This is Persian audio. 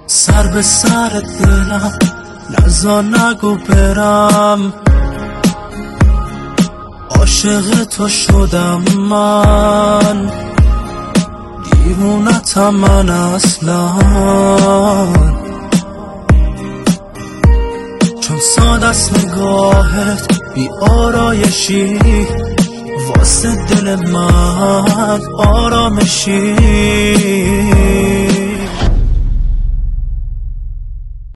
سر به سر دلم نزار نگو برم، عاشق تو شدم من، دیوونتم من اصلا، چون ساده است نگاهت بی آرایشی، واسه دل من آرامشی.